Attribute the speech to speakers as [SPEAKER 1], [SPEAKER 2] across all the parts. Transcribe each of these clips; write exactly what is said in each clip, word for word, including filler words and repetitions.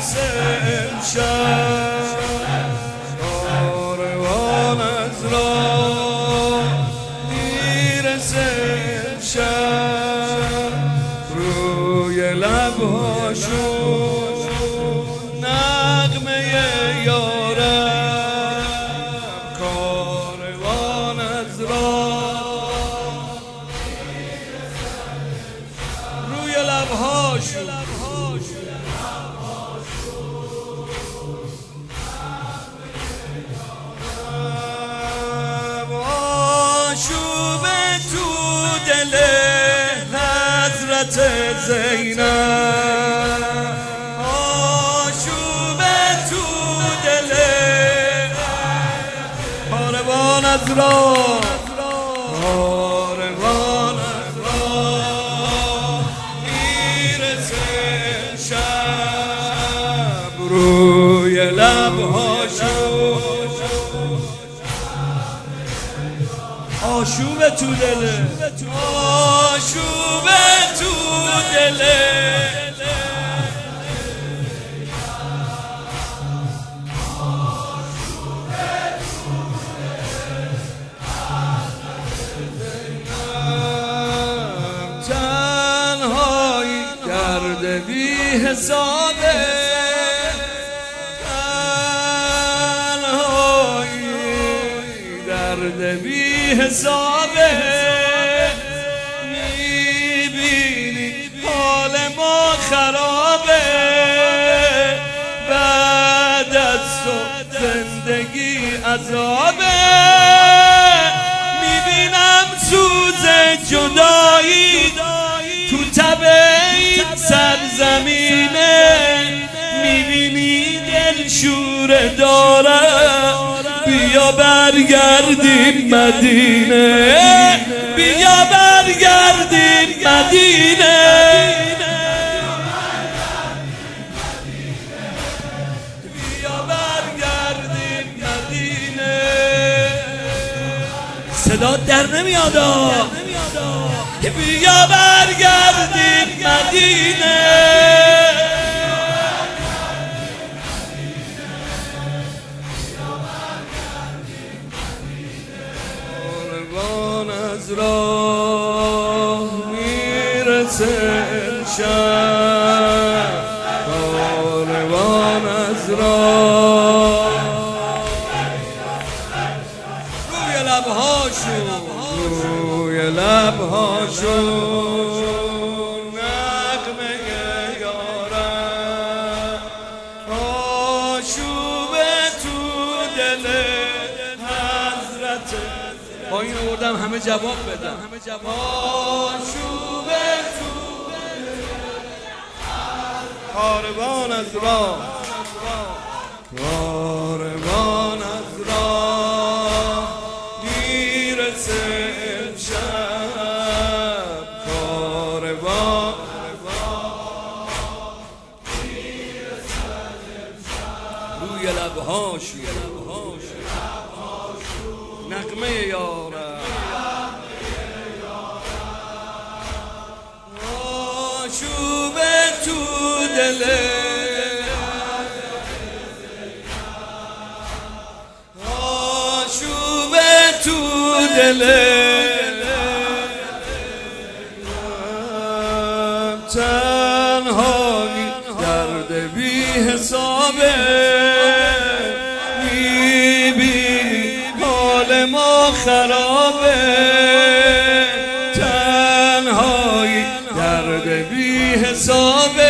[SPEAKER 1] میرسه امشب کاروان از راه میرسه امشب روی لبهاشون نغمه یارم کاروان از راه روی لبهاشون آشوبه تو دل حضرت زینب آشوبه تو دل کاروان از راه کاروان از راه میرسه شب روی لبهاشون آشوبه تو دله آشوبه تو دله تنهایی درد بی حسابه درد بی حسابه میبینی حال ما خرابه بعد از تو زندگی عذابه میبینم سوز جدایی تو تب این سرزمینه میبینی دل شوره داره بیا برگردیم مدینه بیا برگردیم مدینه بیا برگردیم مدینه صدا در نمیاد بیا برگردیم مدینه از راه میرسه امشب کاروان از راه روی لبهاشون روی لبهاشون نغمه یارم آشوبه تو دل حضرت با این آوردم همه جواب بدم آشوبه تو کاروان از راه کاروان از راه میرسه امشب کاروان روی لبهاشون نغمه یارم آشوبه تو دله آشوبه تو دله تنهایی درد بی حسابه ما خرابه تنهایی درد بی حسابه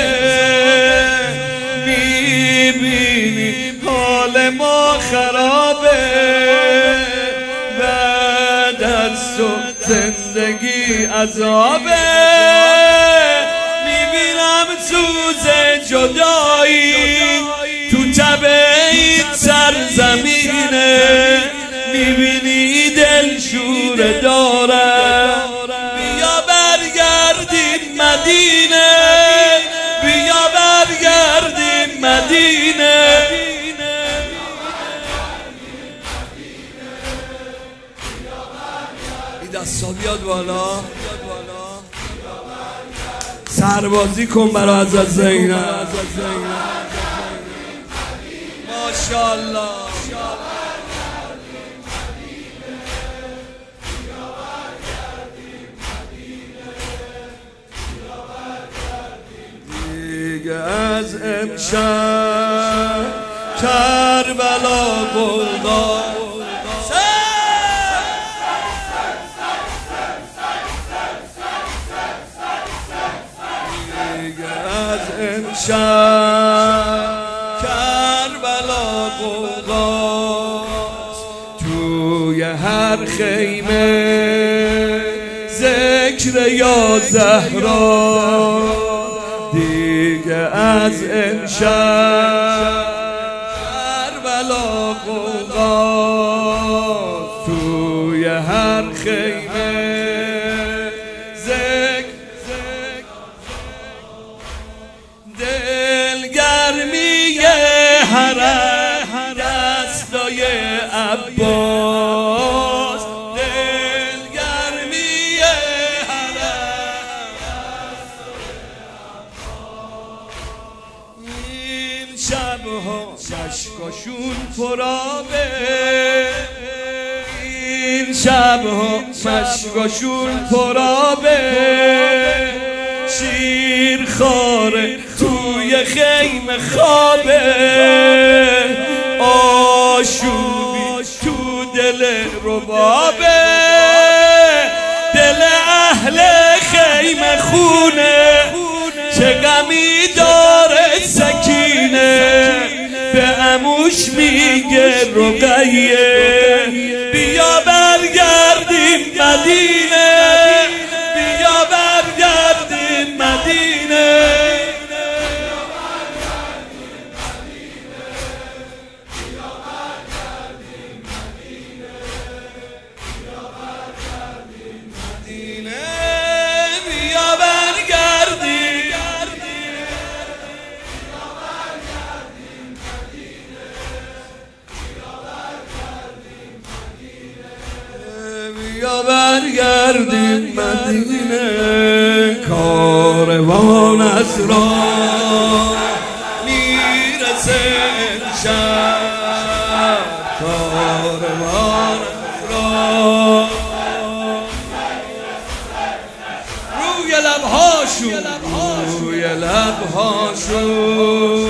[SPEAKER 1] میبینی حال ما خرابه بعد از تو زندگی عذابه میبینم سوز جدایی تو تب این سرزمینه میبینی دل شوره داره بیا برگردیم مدینه بیا برگردیم مدینه این دستا بیاد بالا سربازی کن برای حضرت زینب. انشالله. دیگه از امشب کربلا بلغار دیگه از امشب کربلا بلغار توی هر خیمه ذکر یا زهرا دیگه از امشب کربلا غوغاست توی هر خیمه ذکر دلگرمی حرم دستای عباس دلگرمی این شبها مشکاشون پرابه این شبها مشکاشون پرابه شیر خاره توی خیمه خوابه آشوبی تو دل ربابه دل اهل خیمه خونه چه غمی داره سکینه به عموش میگه رقیه بیا برگردیم مدینه بیا برگردیم مدینه بیا برگردیم مدینه کاروان از راه میرسه امشب کاروان از راه روی لبهاشون روی لبهاشون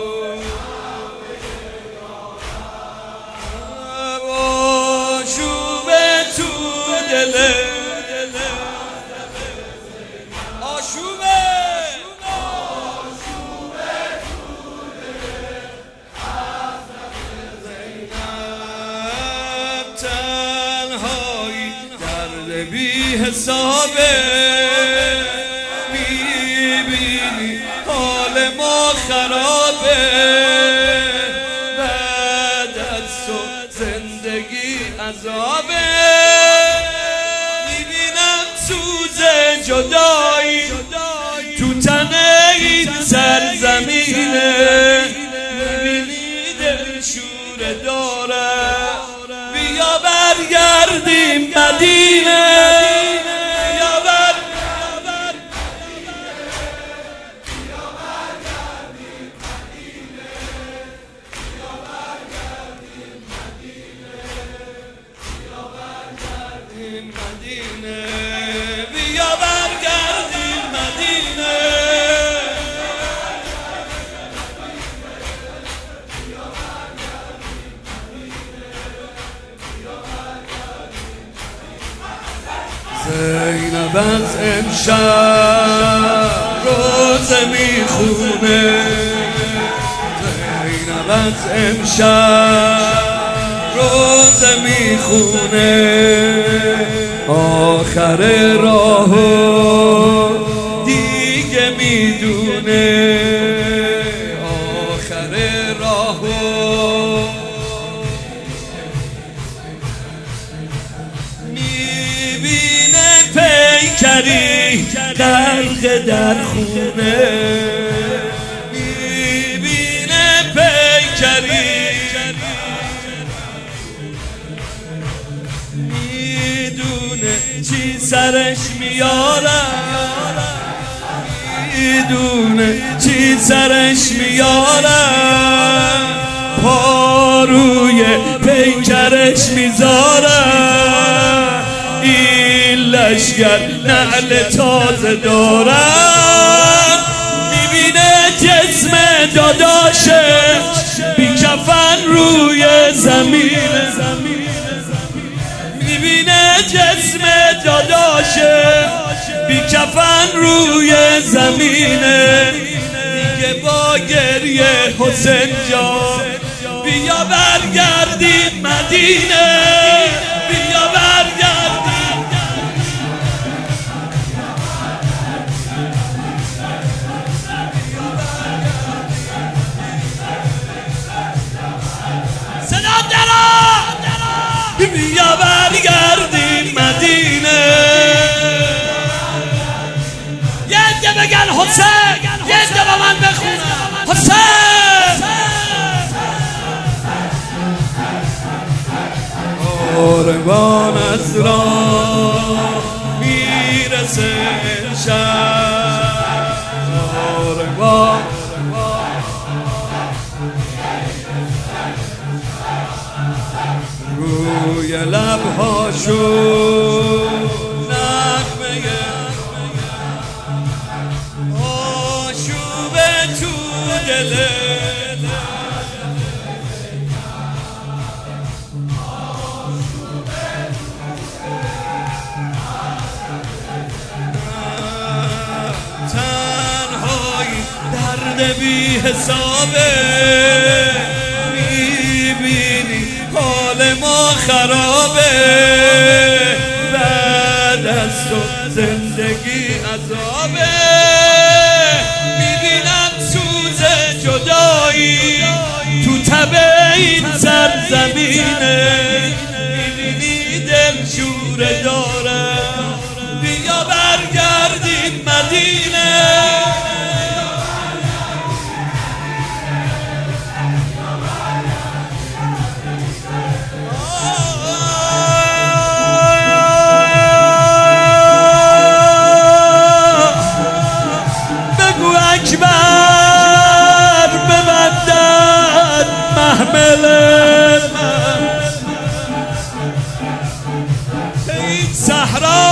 [SPEAKER 1] آشوبه زینب تنهایی درد بی حسابه میبینی حال ما خرابه بعد از تو زندگی عذابه جدایی تو تن این سرزمینه میبینی دل شوره داره بیا برگردیم مدینه بیا برگردیم مدینه بیا برگردیم مدینه زینب از امشب روزه میخونه زینب از امشب روزه میخونه آخر راهو دیگه میدونه آخر راهو میبینه پیکری غرق در خونه میبینه پیکری چی سرش میارم میدونه چی سرش میارم پا روی پیکرش میذارن، این لشگر نعل تازه دارن. میبینه جسم داداشش بی کفن روی زمینه، میبینه جسم داداشش بی کفن روی زمینه. میگه با گریه حسین جان بیا برگردیم مدینه، بیا برگردیم. صدا درا بیا برگردیم مدینه. یه عده بگن حسین، یه عده با من بخونم حسین. کاروان از راه میرسه شب، کاروان روی لبهاشو نغمه آشوبه تو دله. تنهایی درد بی حسابه، میبینی حال ما خرابه. بعد از تو زندگی عذابه، میبینم سوز جدایی تو تب این سرزمینه. میبینی دل شوره داره، بیا برگردیم مدینه. اکبر ببندد محمل من، این صحرا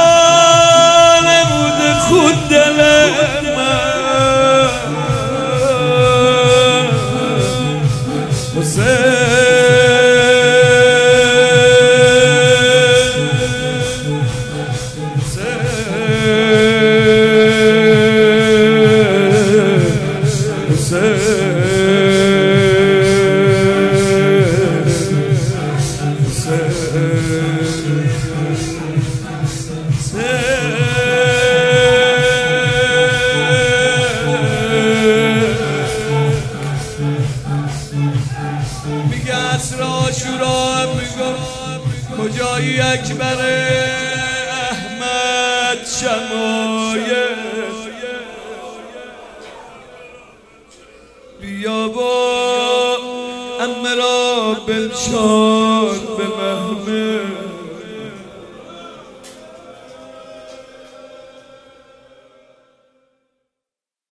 [SPEAKER 1] نموده خود دل من. حسین میگه عصر عاشورا کجایی اکبر احمد شمایل، بیا با عمه را بنشان به محمل.